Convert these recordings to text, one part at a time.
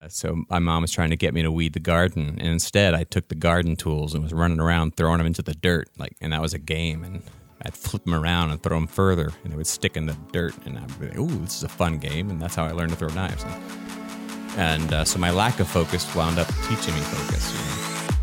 So my mom was trying to get me to weed the garden, and instead I took the garden tools and was running around throwing them into the dirt, and that was a game. And I'd flip them around and throw them further, and they would stick in the dirt. And I'd be like, "Ooh, this is a fun game!" And that's how I learned to throw knives. And so my lack of focus wound up teaching me focus.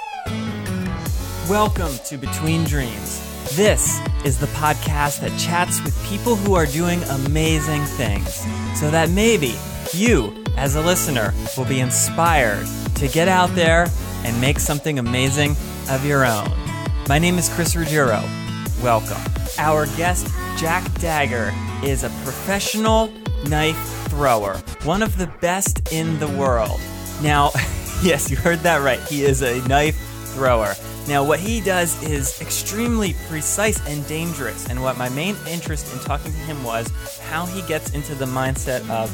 Welcome to Between Dreams. This is the podcast that chats with people who are doing amazing things, so that maybe you, as a listener, will be inspired to get out there and make something amazing of your own. My name is Chris Ruggiero. Welcome. Our guest, Jack Dagger, is a professional knife thrower, one of the best in the world. Now, yes, you heard that right. He is a knife thrower. Now, what he does is extremely precise and dangerous, and what my main interest in talking to him was how he gets into the mindset of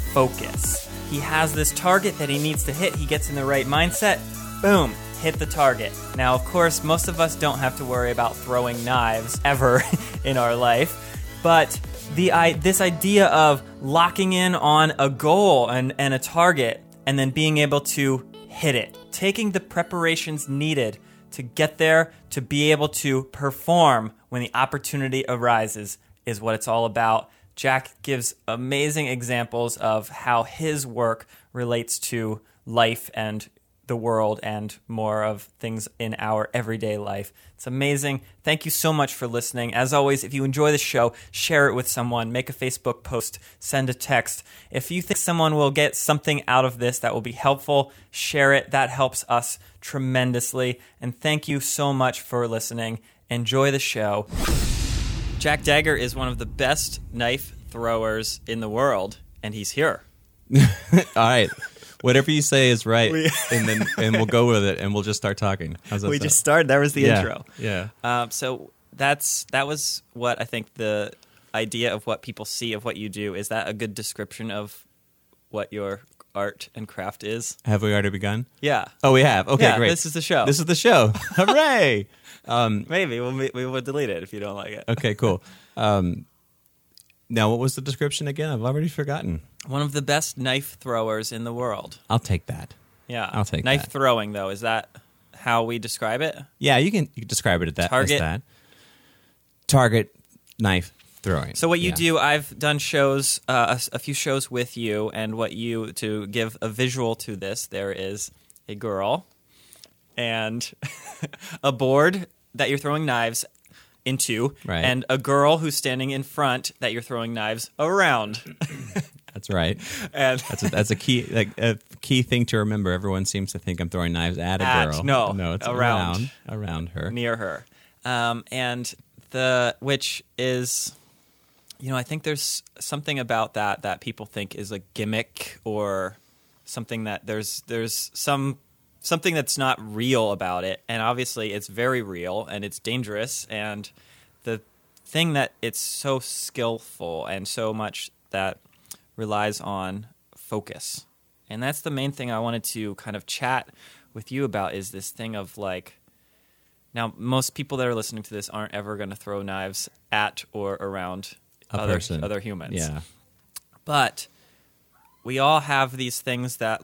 focus. He has this target that he needs to hit. He gets in the right mindset. Boom, hit the target. Now, of course, most of us don't have to worry about throwing knives ever in our life, but this idea of locking in on a goal and a target and then being able to hit it, taking the preparations needed to get there, to be able to perform when the opportunity arises, is what it's all about. Jack gives amazing examples of how his work relates to life and the world and more of things in our everyday life. It's amazing. Thank you so much for listening. As always, if you enjoy the show, share it with someone, make a Facebook post, send a text. If you think someone will get something out of this that will be helpful, share it. That helps us tremendously. And thank you so much for listening. Enjoy the show. Jack Dagger is one of the best knife throwers in the world, and he's here. All right. Whatever you say is right, and we'll go with it, and we'll just start talking. How's that We sound? just started. That was the intro. Yeah. So that was what I think the idea of what people see of what you do. Is that a good description of what your art and craft is? Have we already begun? Yeah. Oh, we have. Okay, Yeah, great. this is the show. This is the show. Hooray! Maybe we will delete it if you don't like it. Okay, cool. Now, what was the description again? I've already forgotten. One of the best knife throwers in the world. I'll take that. Yeah. I'll take knife that. throwing, though. Is that how we describe it? Yeah, you can describe it as Target. that. Target knife throwing. So what you Yeah. do, I've done shows, a few shows with you, and to give a visual to this, there is a girl and a board that you're throwing knives into, Right. and a girl who's standing in front that you're throwing knives around. That's right. And That's a key thing to remember. Everyone seems to think I'm throwing knives at a girl. No, it's around her. near her, and which is, I think there's something about that people think is a gimmick or something that there's something that's not real about it, and obviously it's very real and it's dangerous, and the thing that it's so skillful and so much that relies on focus. And that's the main thing I wanted to kind of chat with you about, is this thing of now most people that are listening to this aren't ever going to throw knives at or around other humans. Yeah. But we all have these things that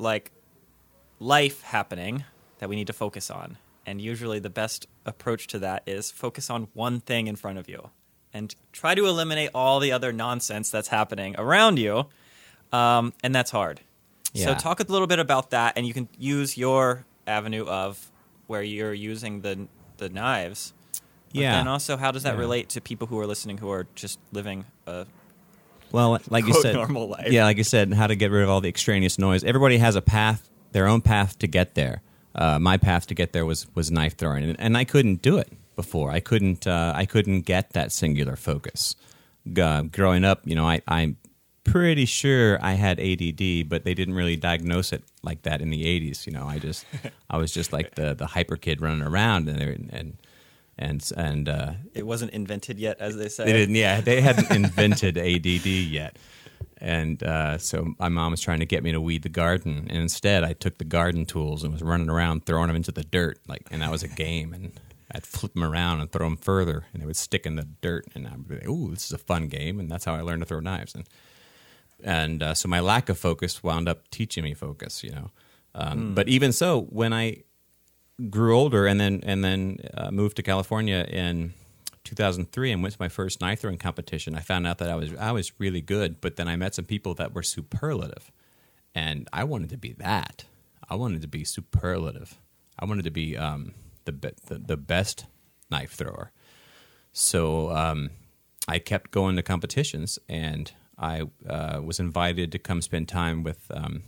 life happening that we need to focus on. And usually the best approach to that is focus on one thing in front of you and try to eliminate all the other nonsense that's happening around you. And that's hard. Yeah. So talk a little bit about that, and you can use your avenue of where you're using the knives. Yeah. And also, how does that relate to people who are listening who are just living a Well, like you said, normal life? Yeah, like you said, how to get rid of all the extraneous noise. Everybody has a path, their own path to get there. My path to get there was knife throwing, and I couldn't do it before. I couldn't get that singular focus. Growing up, I'm pretty sure I had ADD, but they didn't really diagnose it like that in the 80s. I was just like the hyper kid running around, and It wasn't invented yet, as they say. they didn't. Yeah, they hadn't invented ADD yet. And so my mom was trying to get me to weed the garden, and instead I took the garden tools and was running around throwing them into the dirt, and that was a game. And I'd flip them around and throw them further, and they would stick in the dirt. And I'd be like, "Ooh, this is a fun game," and that's how I learned to throw knives. And so my lack of focus wound up teaching me focus, But even so, when I grew older and then moved to California in 2003 and went to my first knife throwing competition, I found out that I was really good. But then I met some people that were superlative, and I wanted to be that. I wanted to be superlative. I wanted to be the best knife thrower. So I kept going to competitions, and I was invited to come spend time with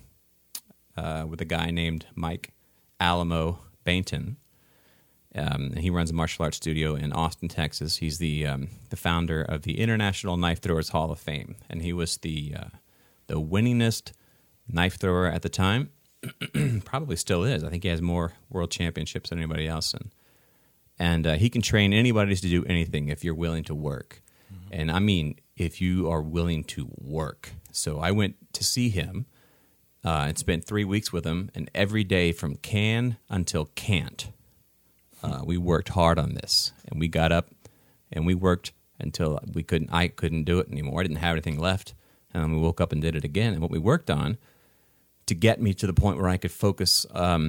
a guy named Mike Alamo Bainton. He runs a martial arts studio in Austin, Texas. He's the founder of the International Knife Throwers Hall of Fame, and he was the winningest knife thrower at the time. Probably still is. I think he has more world championships than anybody else, and he can train anybody to do anything if you're willing to work. Mm-hmm. And I mean, if you are willing to work. So I went to see him and spent 3 weeks with him, and every day from can until can't, we worked hard on this. And we got up and we worked until I couldn't do it anymore. I didn't have anything left. And we woke up and did it again. And what we worked on to get me to the point where I could focus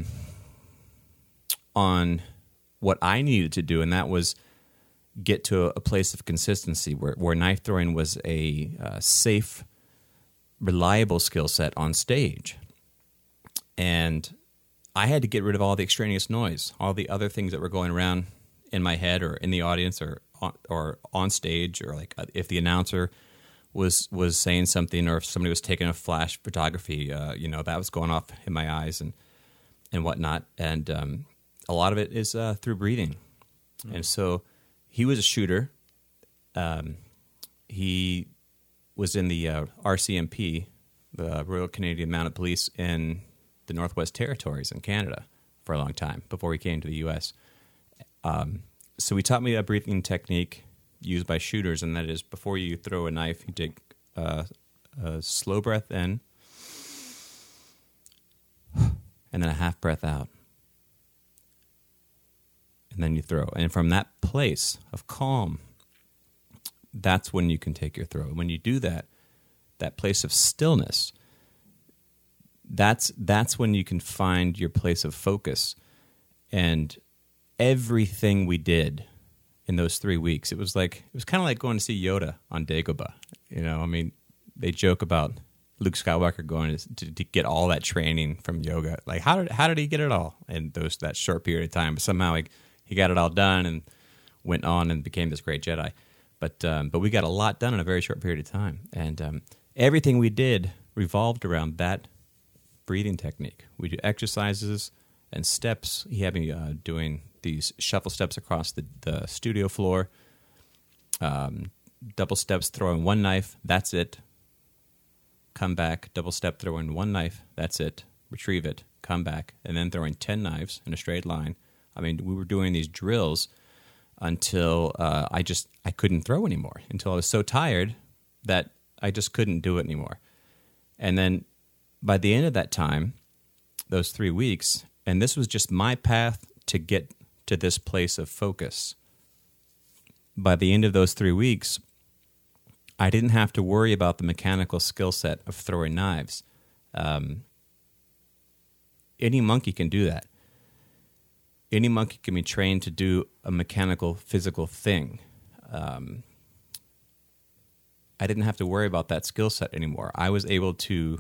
on what I needed to do, and that was get to a place of consistency where knife throwing was a safe, reliable skill set on stage. And I had to get rid of all the extraneous noise, all the other things that were going around in my head or in the audience or on stage, or like if the announcer was saying something, or if somebody was taking a flash photography, that was going off in my eyes and whatnot. And a lot of it is through breathing. Mm. And so he was a shooter. He was in the RCMP, the Royal Canadian Mounted Police, in the Northwest Territories in Canada for a long time before he came to the U.S. So he taught me a breathing technique used by shooters, and that is before you throw a knife, you take a slow breath in and then a half breath out. And then you throw. And from that place of calm, that's when you can take your throw. And when you do that place of stillness, that's when you can find your place of focus. And everything we did in those 3 weeks, it was kind of like going to see Yoda on Dagobah. I mean, they joke about Luke Skywalker going to get all that training from yoga. Like, how did he get it all in that short period of time? But somehow he got it all done and went on and became this great Jedi. But we got a lot done in a very short period of time. And everything we did revolved around that breathing technique. We do exercises and steps. He had me doing these shuffle steps across the studio floor, double steps, throwing one knife, that's it. Come back, double step, throwing one knife, that's it. Retrieve it, come back, and then throwing 10 knives in a straight line. I mean, we were doing these drills until I couldn't throw anymore, until I was so tired that I just couldn't do it anymore. And then by the end of that time, those 3 weeks, and this was just my path to get to this place of focus. By the end of those 3 weeks, I didn't have to worry about the mechanical skill set of throwing knives. Any monkey can do that. Any monkey can be trained to do a mechanical, physical thing. I didn't have to worry about that skill set anymore. I was able to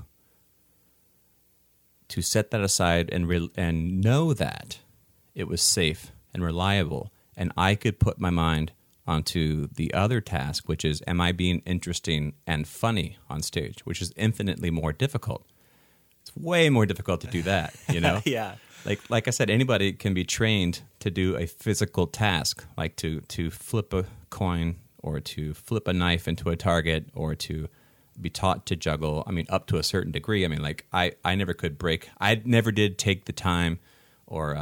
set that aside and know that it was safe and reliable, and I could put my mind onto the other task, which is, am I being interesting and funny on stage, which is infinitely more difficult. It's way more difficult to do that, Yeah. Like I said, anybody can be trained to do a physical task, like to flip a coin or to flip a knife into a target or to be taught to juggle. I mean, up to a certain degree. I mean, like I never could break. I never did take the time or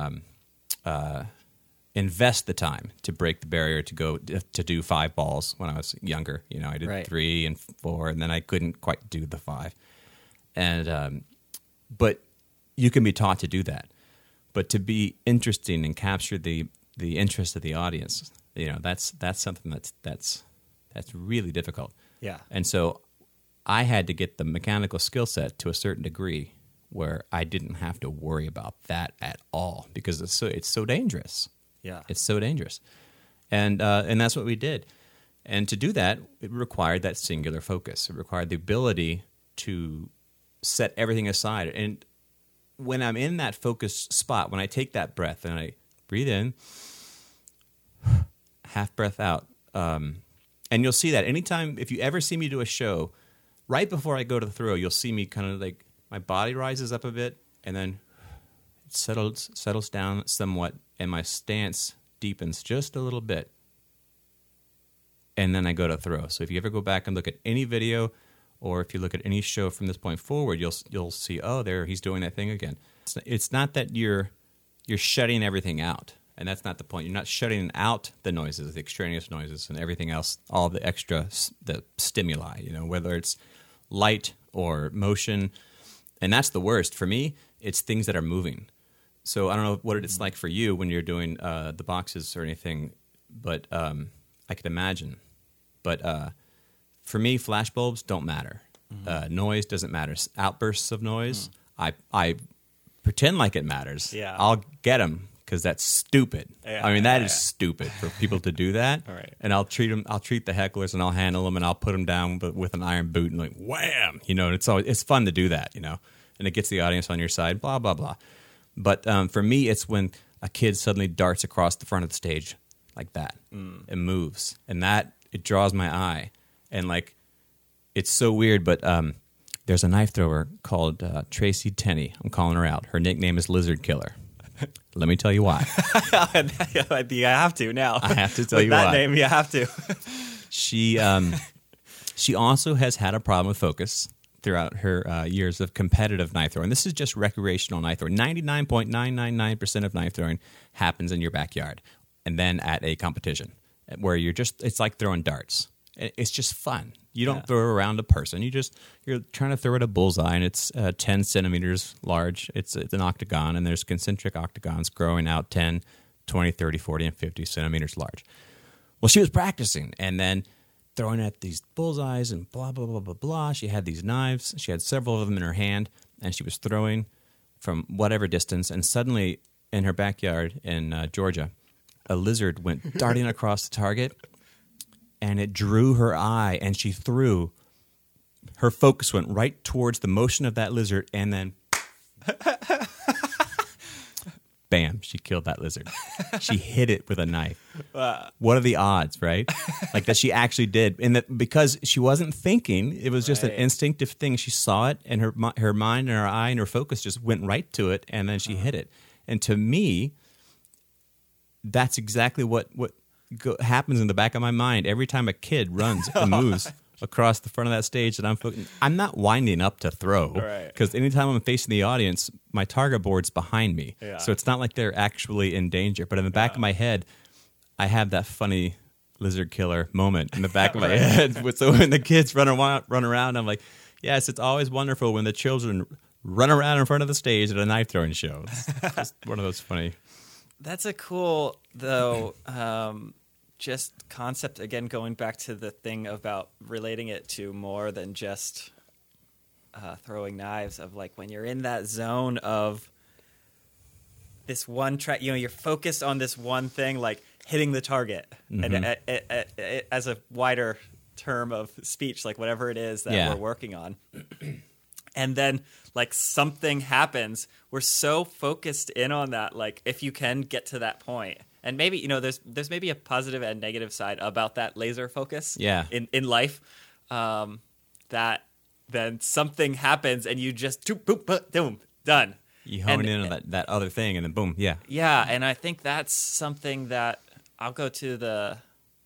invest the time to break the barrier to go to do 5 balls when I was younger. I did 3 and 4, and then I couldn't quite do the 5. And but you can be taught to do that. But to be interesting and capture the interest of the audience, that's something that's really difficult. Yeah. And so I had to get the mechanical skill set to a certain degree where I didn't have to worry about that at all because it's so dangerous. Yeah. It's so dangerous. And that's what we did. And to do that, it required that singular focus. It required the ability to set everything aside. And when I'm in that focused spot, when I take that breath and I breathe in, half breath out, and you'll see that anytime, if you ever see me do a show, right before I go to the throw, you'll see me kind of like, my body rises up a bit, and then it settles down somewhat, and my stance deepens just a little bit. And then I go to throw. So if you ever go back and look at any video, or if you look at any show from this point forward, you'll see, oh, there he's doing that thing again. It's not that you're shutting everything out, and that's not the point. You're not shutting out the noises, the extraneous noises, and everything else, all the extra the stimuli. Whether it's light or motion, and that's the worst for me. It's things that are moving. So I don't know what it's like for you when you're doing the boxes or anything, but I could imagine. But for me, flashbulbs don't matter. Noise doesn't matter. Outbursts of noise, I pretend like it matters. Yeah. I'll get them because that's stupid. Yeah, I mean, that is stupid for people to do that. All right. And I'll treat the hecklers, and I'll handle them, and I'll put them down with an iron boot, and like wham, it's fun to do that, and it gets the audience on your side. Blah blah blah. But for me, it's when a kid suddenly darts across the front of the stage like that and moves, and that it draws my eye, and like it's so weird. But there's a knife thrower called Tracy Tenney. I'm calling her out. Her nickname is Lizard Killer. Let me tell you why. I have to now. I have to tell With you that why. name, you have to. She also has had a problem with focus throughout her years of competitive knife throwing. This is just recreational knife throwing. 99.999% of knife throwing happens in your backyard, and then at a competition where it's like throwing darts. It's just fun. You don't throw around a person. You're trying to throw at a bullseye, and it's 10 centimeters large. It's an octagon, and there's concentric octagons growing out 10, 20, 30, 40, and 50 centimeters large. Well, she was practicing, and then throwing at these bullseyes and blah, blah, blah, blah, blah. She had these knives. She had several of them in her hand, and she was throwing from whatever distance, and suddenly in her backyard in Georgia, a lizard went darting across the target, and it drew her eye, and she threw. Her focus went right towards the motion of that lizard, and then bam, she killed that lizard. She hit it with a knife. What are the odds, right? Like that she actually did. And that because she wasn't thinking, it was just an instinctive thing. She saw it, and her mind and her eye and her focus just went right to it, and then she hit it. And to me, that's exactly what happens in the back of my mind every time a kid runs and moves across the front of that stage. That I'm not winding up to throw, because anytime I'm facing the audience, my target board's behind me, so it's not like they're actually in danger. But in the back of my head, I have that funny lizard killer moment in the back of my head. So when the kids run around, I'm like, yes, it's always wonderful when the children run around in front of the stage at a knife throwing show. It's just one of those funny. That's a cool, though, just concept, again, going back to the thing about relating it to more than just throwing knives, of like when you're in that zone of this one track, you're focused on this one thing, like hitting the target, and as a wider term of speech, like whatever it is that we're working on. And then, like, something happens. We're so focused in on that. Like, if you can get to that point, and maybe there's maybe a positive and negative side about that laser focus. In life, that then something happens and you just boom, done. You hone in on that other thing, and then boom, yeah. And I think that's something that I'll go to the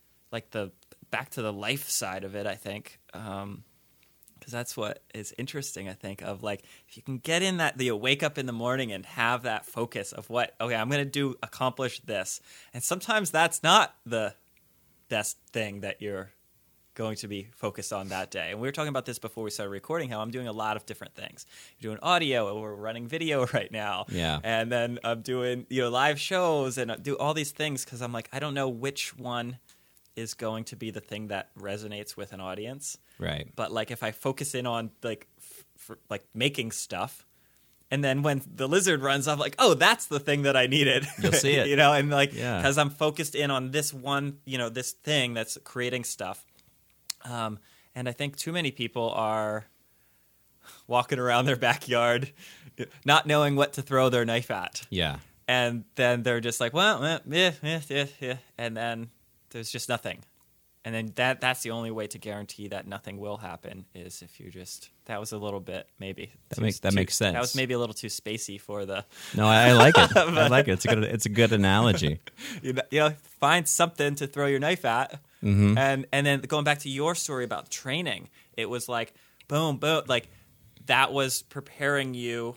back to the life side of it. I think. Because that's what is interesting, I think, of like, if you can get in that, you wake up in the morning and have that focus of I'm going to accomplish this. And sometimes that's not the best thing that you're going to be focused on that day. And we were talking about this before we started recording, how I'm doing a lot of different things. You're doing audio, and we're running video right now. Yeah. And then I'm doing, live shows and do all these things because I'm like, I don't know which one is going to be the thing that resonates with an audience. Right. But like if I focus in on like like making stuff, and then when the lizard runs off, like, oh, that's the thing that I needed. You'll see it. And like, Yeah. because I'm focused in on this one, this thing that's creating stuff. And I think too many people are walking around their backyard not knowing what to throw their knife at. Yeah. And then they're just like, well, yeah. And then there's just nothing. And then that's the only way to guarantee that nothing will happen is if you just, that was a little bit, maybe. That makes sense. That was maybe a little too spacey for the. No, I like it. I like it. It's a good analogy. Find something to throw your knife at. Mm-hmm. And then going back to your story about training, it was like, boom, like that was preparing you.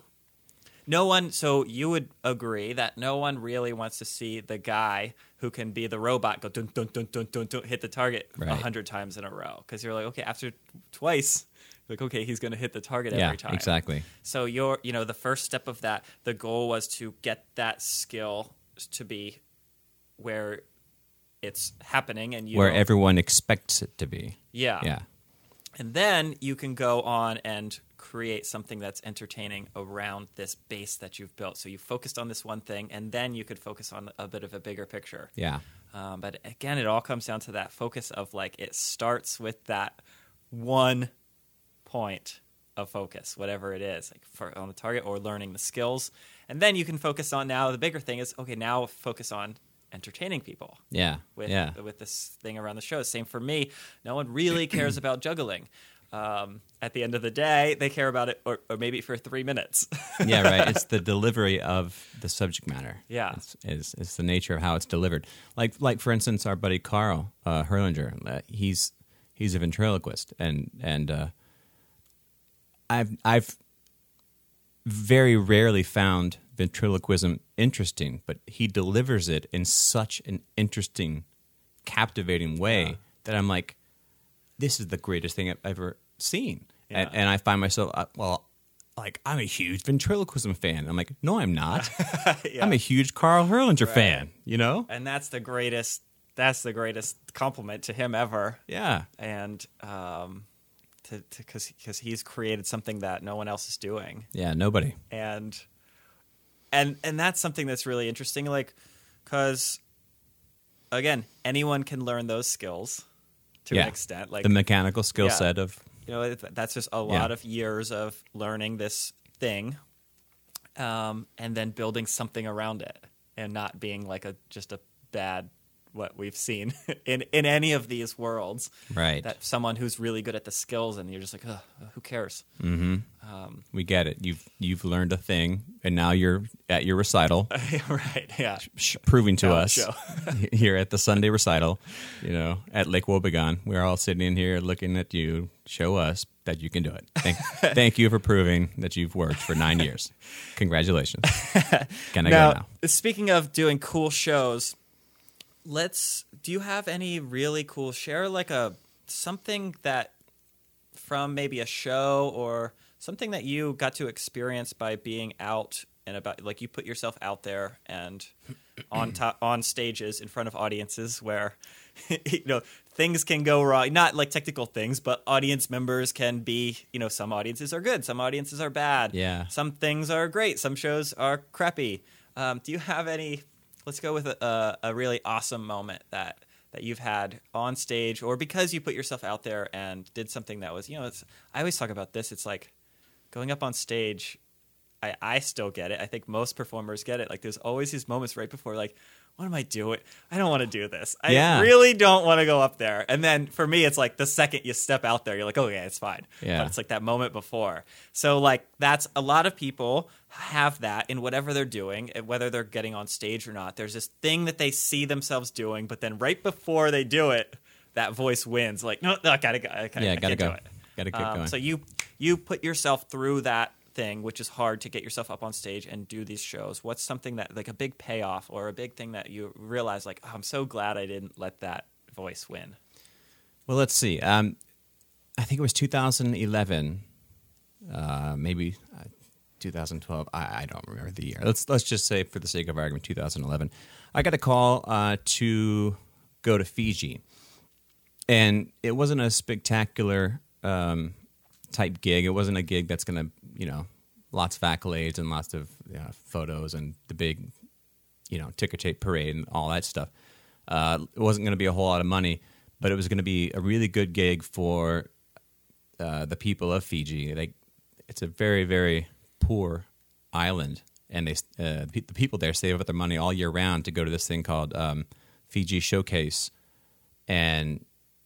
So you would agree that no one really wants to see the guy who can be the robot go dun dun dun dun dun dun, hit the target 100 times in a row, because you're like, okay, after twice, like, okay, he's going to hit the target every time. Yeah, exactly. So the first step of that, the goal was to get that skill to be where it's happening and where everyone expects it to be. Yeah. Yeah. And then you can go on and create something that's entertaining around this base that you've built. So you focused on this one thing, and then you could focus on a bit of a bigger picture. Yeah. But again, it all comes down to that focus of like, it starts with that one point of focus, whatever it is, like on the target or learning the skills. And then you can focus on, now the bigger thing is, okay, now focus on entertaining people. Yeah. With this thing around the show. Same for me. No one really cares about juggling. At the end of the day, they care about it, or maybe for 3 minutes. Yeah, right. It's the delivery of the subject matter. Yeah, it's the nature of how it's delivered. Like for instance, our buddy Carl Herlinger. He's a ventriloquist, and I've very rarely found ventriloquism interesting, but he delivers it in such an interesting, captivating way that I'm like, this is the greatest thing I've ever seen. Yeah. And I find myself, I'm a huge ventriloquism fan. I'm like, no, I'm not. Yeah. I'm a huge Carl Herlinger fan, And that's the greatest compliment to him ever. Yeah. And because he's created something that no one else is doing. Yeah, nobody. And that's something that's really interesting, like, because again, anyone can learn those skills to an extent, like the mechanical skill set of, that's just a lot of years of learning this thing, and then building something around it, and not being like just a bad, what we've seen in any of these worlds, right? That someone who's really good at the skills, and you're just like, who cares? Mm-hmm. We get it. You've learned a thing, and now you're at your recital, right? Yeah, proving to us here at the Sunday recital, at Lake Wobegon. We're all sitting in here looking at you. Show us that you can do it. Thank you for proving that you've worked for 9 years. Congratulations. Can I go now? Speaking of doing cool shows, do you have any really cool, share like something that from maybe a show or something that you got to experience by being out and about, like you put yourself out there and on stages in front of audiences where things can go wrong, not like technical things, but audience members can be, some audiences are good, some audiences are bad. Yeah. Some things are great, some shows are crappy. Do you have any, let's go with a really awesome moment that you've had on stage, or because you put yourself out there and did something that was, I always talk about this. It's like going up on stage. I still get it. I think most performers get it. Like there's always these moments right before, like, what am I doing? I don't want to do this. I really don't want to go up there. And then for me, it's like the second you step out there, you're like, oh yeah, it's fine. Yeah. But it's like that moment before. So like that's a lot of people have that in whatever they're doing, whether they're getting on stage or not. There's this thing that they see themselves doing, but then right before they do it, that voice wins. Like, no, I gotta go. I can't gotta do it. Gotta keep going. So you put yourself through that thing, which is hard to get yourself up on stage and do these shows. What's something that, like a big payoff or a big thing that you realize, like, oh, I'm so glad I didn't let that voice win? Well, let's see. I think it was 2011, maybe 2012. I don't remember the year. Let's just say, for the sake of argument, 2011. I got a call to go to Fiji, And it wasn't a spectacular type gig. It wasn't a gig that's going to, lots of accolades and lots of photos and the big, ticker tape parade and all that stuff. It wasn't going to be a whole lot of money, but it was going to be a really good gig for the people of Fiji. It's a very, very poor island, and the people there save up their money all year round to go to this thing called Fiji Showcase, and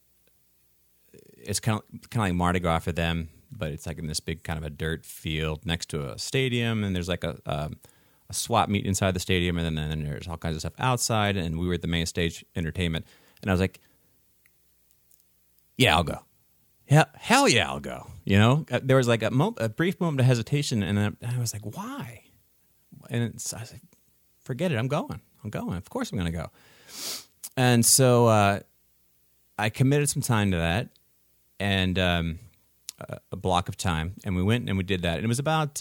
it's kind of like Mardi Gras for them, but it's like in this big kind of a dirt field next to a stadium, and there's like a swap meet inside the stadium, and then there's all kinds of stuff outside, and we were at the main stage entertainment, and I was like, yeah, I'll go. Yeah, hell yeah, I'll go. There was like a brief moment of hesitation, and then I was like, why? And I was like, forget it, I'm going. Of course I'm going to go. And so I committed some time to that, and a block of time, and we went and we did that. And it was about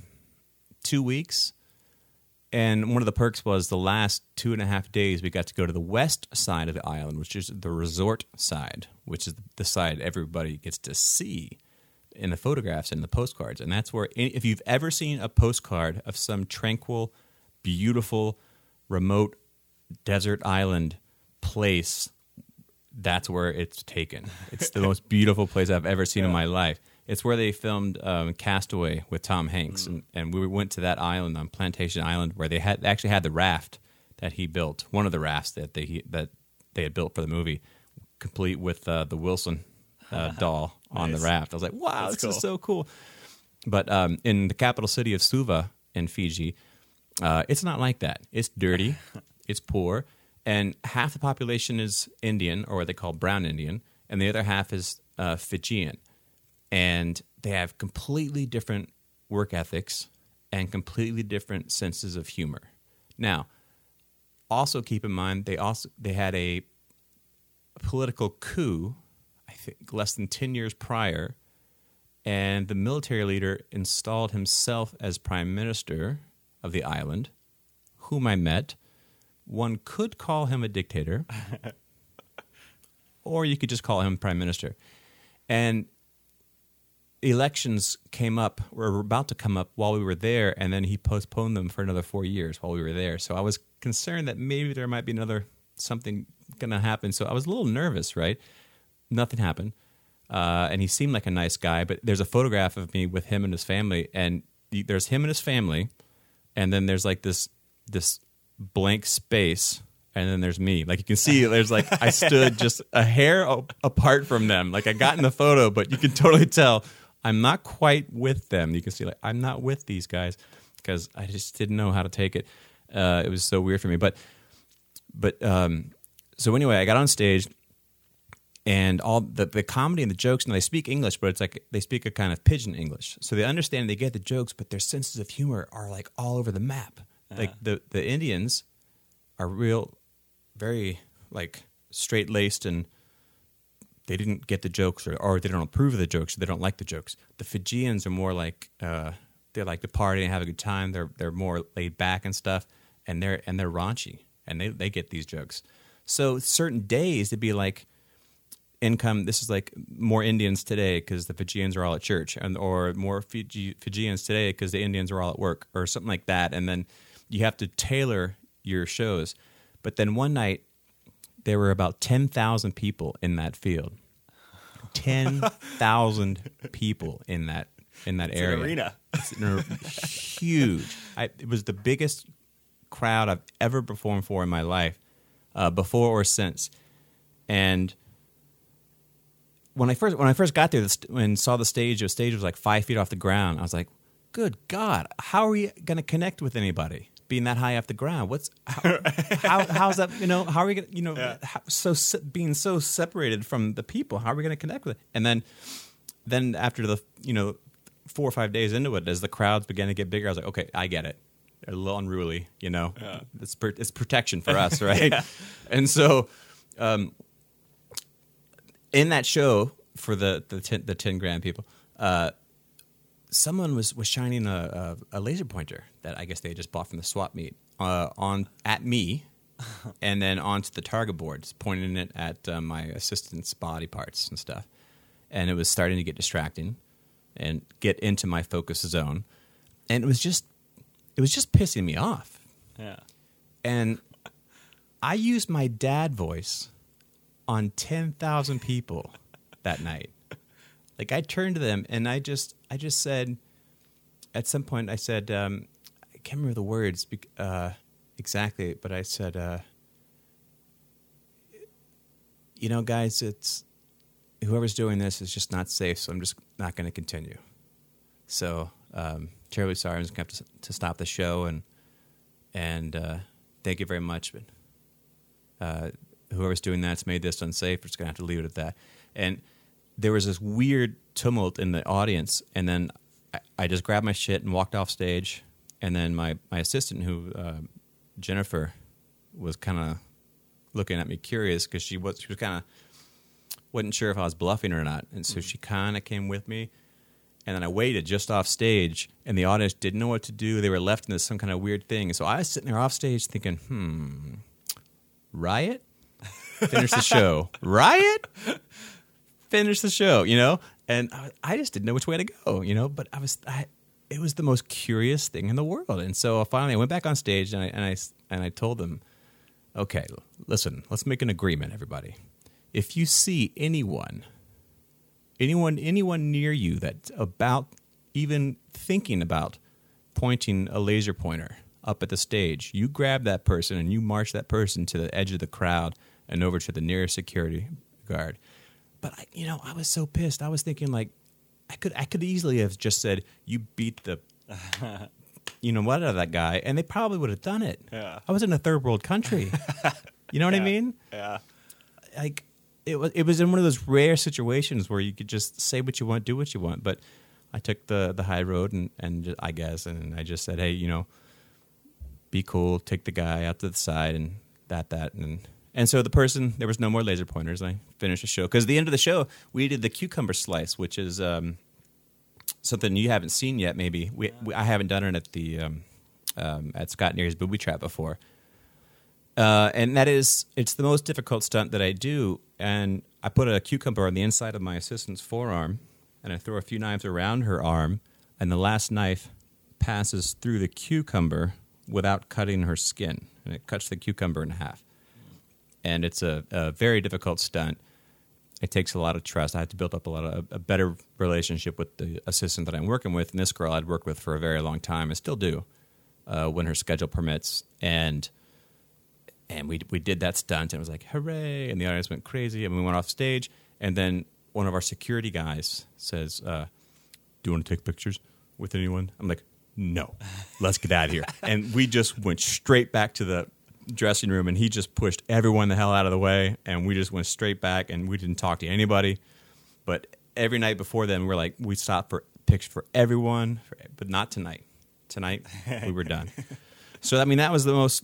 2 weeks, and one of the perks was the last 2.5 days we got to go to the west side of the island, which is the resort side, which is the side everybody gets to see in the photographs and the postcards. And that's where, if you've ever seen a postcard of some tranquil, beautiful, remote desert island place, that's where it's taken. It's the most beautiful place I've ever seen in my life. It's where they filmed Castaway with Tom Hanks, and we went to that island on Plantation Island, where they actually had the raft that he built, one of the rafts that they had built for the movie, complete with the Wilson doll on the raft. I was like, wow, this is so cool. But in the capital city of Suva in Fiji, it's not like that. It's dirty, it's poor, and half the population is Indian, or what they call brown Indian, and the other half is Fijian. And they have completely different work ethics and completely different senses of humor. Now, also keep in mind they had a political coup, I think less than 10 years prior, and the military leader installed himself as prime minister of the island, whom I met. One could call him a dictator, or you could just call him prime minister. And elections were about to come up while we were there, and then he postponed them for another 4 years while we were there. So I was concerned that maybe there might be something going to happen. So I was a little nervous, right? Nothing happened. And he seemed like a nice guy, but there's a photograph of me with him and his family, and there's him and his family, and then there's like this blank space, and then there's me. Like you can see, there's like I stood just a hair apart from them. Like I got in the photo, but you can totally tell I'm not quite with them. You can see like I'm not with these guys because I just didn't know how to take it. It was so weird for me. But so anyway, I got on stage, and all the comedy and the jokes, and they speak English, but it's like they speak a kind of pidgin English. So they understand, they get the jokes, but their senses of humor are like all over the map. Like the Indians are very like straight-laced, and they didn't get the jokes, or they don't approve of the jokes, or they don't like the jokes. The Fijians are more like they like to party and have a good time. They're more laid back and stuff, and they're raunchy, and they get these jokes. So certain days it'd be like income. This is like more Indians today because the Fijians are all at church, or more Fijians today because the Indians are all at work, or something like that. And then you have to tailor your shows. But then one night, there were about 10,000 people in that field. 10,000 people in that area. An arena. It's huge. It was the biggest crowd I've ever performed for in my life, before or since. And when I first got there and saw the stage was like 5 feet off the ground. I was like, "Good God, how are we going to connect with anybody being that high off the ground? How's that? How are we going to being so separated from the people? How are we going to connect with it?" And then after the 4 or 5 days into it, as the crowds began to get bigger, I was like, "Okay, I get it. They're a little unruly, It's protection for us, right?" Yeah. And so. In that show for the 10 grand people, someone was shining a laser pointer that I guess they had just bought from the swap meet at me, and then onto the target boards, pointing it at my assistant's body parts and stuff. And it was starting to get distracting and get into my focus zone. And it was just pissing me off. Yeah. And I used my dad voice on 10,000 people that night. Like, I turned to them and I just said, at some point I said, I can't remember the words exactly, but I said, guys, it's whoever's doing this is just not safe, so I'm just not going to continue. So, terribly sorry, I'm just going to have to stop the show, and thank you very much, but whoever's doing that's made this unsafe. We're just going to have to leave it at that. And there was this weird tumult in the audience, and then I just grabbed my shit and walked off stage, and then my assistant, who Jennifer, was kind of looking at me curious because she was kind of wasn't sure if I was bluffing or not, and so she kind of came with me. And then I waited just off stage, and the audience didn't know what to do. They were left in this some kind of weird thing. So I was sitting there off stage thinking, riot? Finish the show. Riot? Finish the show, And I just didn't know which way to go, But it was the most curious thing in the world. And so finally I went back on stage, and I told them, okay, listen, let's make an agreement, everybody. If you see anyone near you that's about even thinking about pointing a laser pointer up at the stage, you grab that person and you march that person to the edge of the crowd and over to the nearest security guard. But I was so pissed. I was thinking, like, I could easily have just said, you beat the what out of that guy, and they probably would have done it. Yeah. I was in a third world country. You know what I mean? Yeah. Like, it was in one of those rare situations where you could just say what you want, do what you want. But I took the high road, and I just said, hey, be cool, take the guy out to the side, and that. And so there was no more laser pointers. I finished the show. Because at the end of the show, we did the cucumber slice, which is something you haven't seen yet, maybe. I haven't done it at the at Scott Neary's Booby Trap before. And it's the most difficult stunt that I do. And I put a cucumber on the inside of my assistant's forearm, and I throw a few knives around her arm, and the last knife passes through the cucumber without cutting her skin, and it cuts the cucumber in half. And it's a very difficult stunt. It takes a lot of trust. I have to build up a better relationship with the assistant that I'm working with, and this girl I'd worked with for a very long time. I still do when her schedule permits, and we did that stunt, and it was like, hooray, and the audience went crazy, and we went off stage, and then one of our security guys says, do you want to take pictures with anyone? I'm like, no, let's get out of here. And we just went straight back to the dressing room, and he just pushed everyone the hell out of the way, and we just went straight back, and we didn't talk to anybody. But every night before then, we stopped for pictures for everyone, but not tonight. Tonight, we were done. So, that was the most,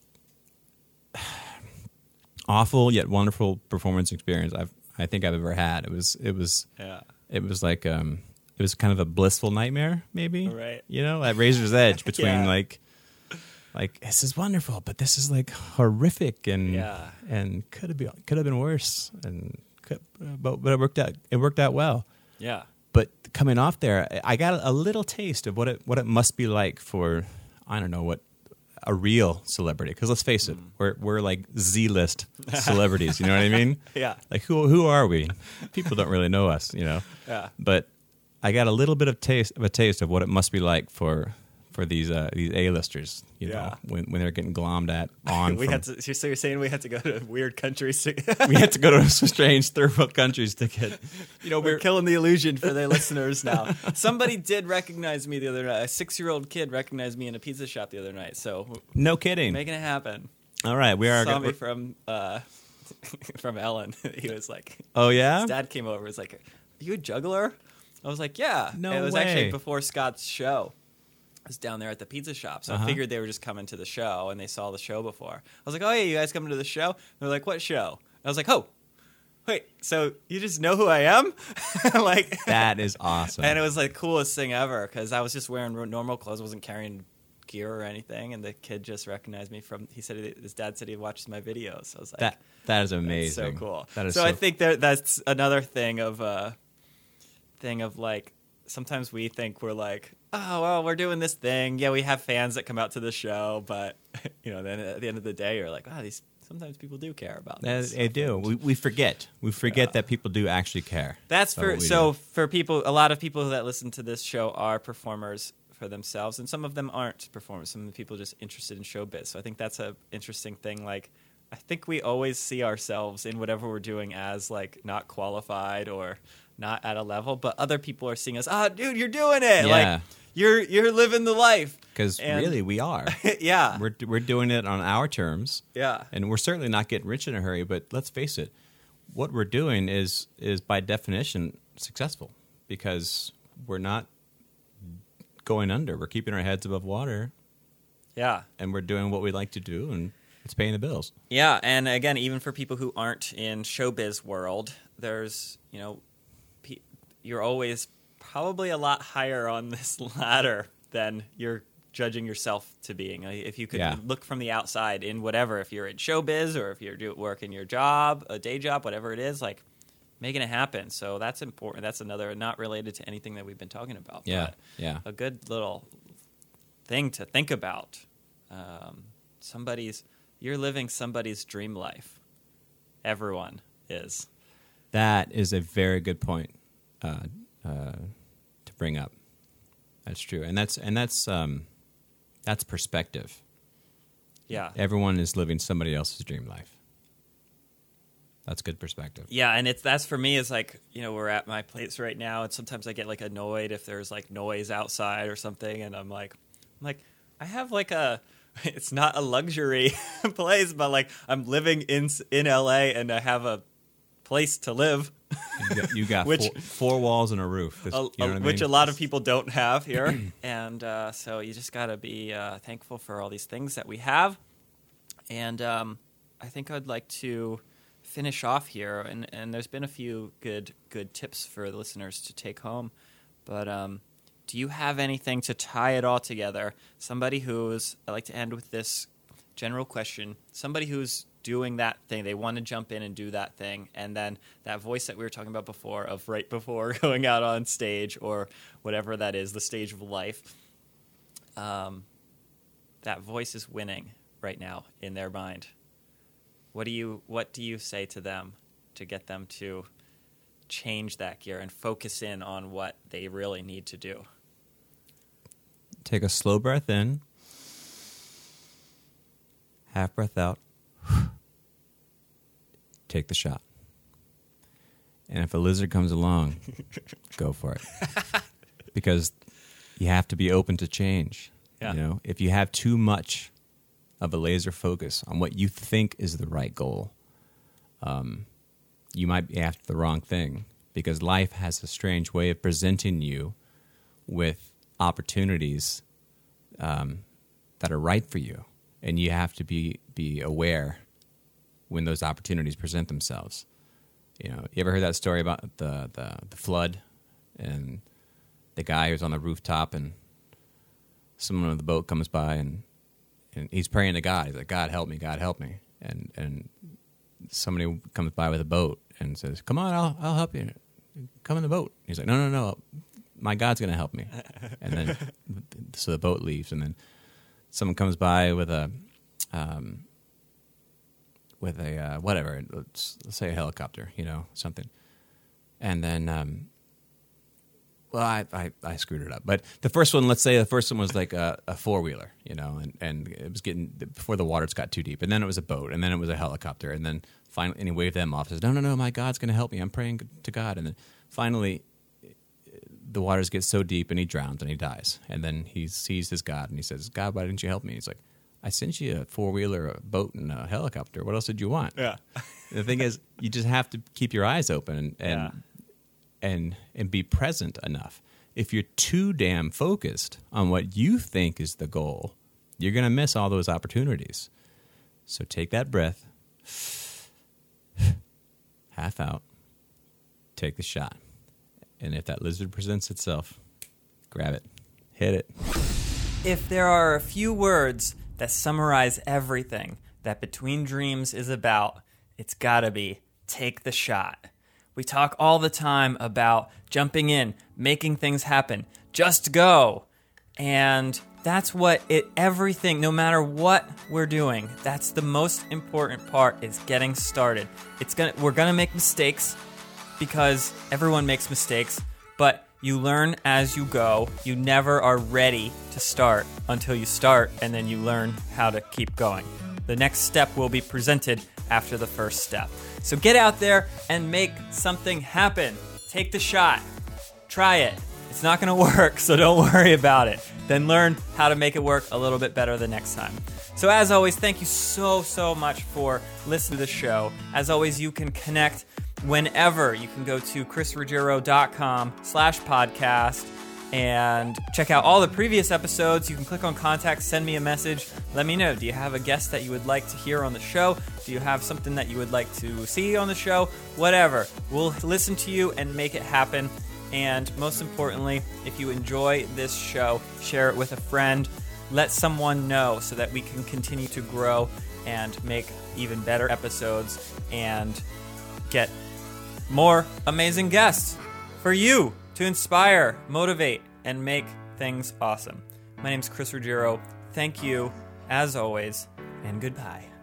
awful yet wonderful performance experience I think I've ever had. It was like it was kind of a blissful nightmare, maybe. Right. That razor's edge between like this is wonderful, but this is like horrific and could have been worse, and but it worked out well. Yeah. But coming off there, I got a little taste of what it must be like for, I don't know, what a real celebrity, because let's face it, we're like Z-list celebrities. You know what I mean? Yeah. Like who are we? People don't really know us. Yeah. But I got a little bit of a taste of what it must be like for these A-listers. When they're getting glommed at on. So you're saying we had to go to weird countries? We had to go to some strange third world countries to get. We're killing the illusion for the listeners now. Somebody did recognize me the other night. A 6-year-old kid recognized me in a pizza shop the other night. So no kidding, making it happen. All right, we are. Saw me from Ellen. He was like, "Oh yeah." His dad came over. Was like, "Are you a juggler?" I was like, "Yeah." No way. It was way. actually before Scott's show. I was down there at the pizza shop, so I figured they were just coming to the show, and they saw the show before. I was like, "Oh, hey, you guys coming to the show?" They're like, "What show?" I was like, "Oh, wait, so you just know who I am?" That is awesome. And it was like the coolest thing ever, because I was just wearing normal clothes, wasn't carrying gear or anything, and the kid just recognized me from. He said his dad said he watches my videos. I was like, that is amazing. That's so cool. That is so I think that's another thing of like sometimes we think we're like, oh well, we're doing this thing. Yeah, we have fans that come out to the show, but then at the end of the day, you're like, these. Sometimes people do care about this. They do. We forget. We forget that people do actually care. That's for people. A lot of people that listen to this show are performers for themselves, and some of them aren't performers. Some of the people are just interested in showbiz. So I think that's an interesting thing. Like, I think we always see ourselves in whatever we're doing as like not qualified or not at a level, but other people are seeing us. Dude, you're doing it. Yeah. Like you're living the life. Because really, we are. Yeah. We're doing it on our terms. Yeah. And we're certainly not getting rich in a hurry, but let's face it, what we're doing is by definition successful because we're not going under. We're keeping our heads above water. Yeah. And we're doing what we like to do, and it's paying the bills. Yeah, and again, even for people who aren't in showbiz world, there's, you're always probably a lot higher on this ladder than you're judging yourself to being. If you could look from the outside in whatever, if you're in showbiz or if you're working your job, a day job, whatever it is, like making it happen. So that's important. That's another, not related to anything that we've been talking about. Yeah, but a good little thing to think about. You're living somebody's dream life. Everyone is. That is a very good point to bring up. That's true, and that's perspective. Yeah, everyone is living somebody else's dream life. That's good perspective. Yeah, and that's for me is like, we're at my place right now, and sometimes I get like annoyed if there's like noise outside or something, and I'm like, I have like it's not a luxury place, but like I'm living in LA and I have a place to live. You got four walls and a roof. Which a lot of people don't have here. And so you just got to be thankful for all these things that we have. And I think I'd like to finish off here. And there's been a few good tips for the listeners to take home. But do you have anything to tie it all together? I like to end with this general question. Somebody who's doing that thing, they want to jump in and do that thing, and then that voice that we were talking about before of right before going out on stage or whatever that is, the stage of life, that voice is winning right now in their mind. What do you say to them to get them to change that gear and focus in on what they really need to do? Take a slow breath in, half breath out, take the shot. And if a lizard comes along, go for it. Because you have to be open to change. Yeah. If you have too much of a laser focus on what you think is the right goal, you might be after the wrong thing, because life has a strange way of presenting you with opportunities that are right for you, and you have to be aware when those opportunities present themselves. You ever heard that story about the flood and the guy who's on the rooftop and someone on the boat comes by and he's praying to God. He's like, God help me, and somebody comes by with a boat and says, come on, I'll help you. Come in the boat. He's like, no, my God's going to help me. And then so the boat leaves, and then someone comes by with a whatever, let's say a helicopter, something. And then, I screwed it up. But the first one, let's say the first one was like a four-wheeler, and it was getting, before the waters got too deep. And then it was a boat, and then it was a helicopter. And then finally, and he waved them off, says, no, my God's going to help me. I'm praying to God. And then finally, the waters get so deep, and he drowns, and he dies. And then he sees his God, and he says, God, why didn't you help me? He's like, I sent you a four-wheeler, a boat, and a helicopter. What else did you want? Yeah. The thing is, you just have to keep your eyes open and be present enough. If you're too damn focused on what you think is the goal, you're going to miss all those opportunities. So take that breath, half out, take the shot. And if that lizard presents itself, grab it, hit it. If there are a few words that summarize everything that Between Dreams is about, it's gotta be take the shot. We talk all the time about jumping in, making things happen, just go. And that's what everything, no matter what we're doing, that's the most important part, is getting started. We're gonna make mistakes because everyone makes mistakes, but you learn as you go. You never are ready to start until you start, and then you learn how to keep going. The next step will be presented after the first step. So get out there and make something happen. Take the shot. Try it. It's not going to work, so don't worry about it. Then learn how to make it work a little bit better the next time. So as always, thank you so much for listening to the show. As always, you can connect whenever. You can go to chrisruggiero.com/podcast and check out all the previous episodes. You can click on contact, send me a message. Let me know. Do you have a guest that you would like to hear on the show? Do you have something that you would like to see on the show? Whatever. We'll listen to you and make it happen. And most importantly, if you enjoy this show, share it with a friend. Let someone know so that we can continue to grow and make even better episodes and get more amazing guests for you to inspire, motivate, and make things awesome. My name is Chris Ruggiero. Thank you, as always, and goodbye.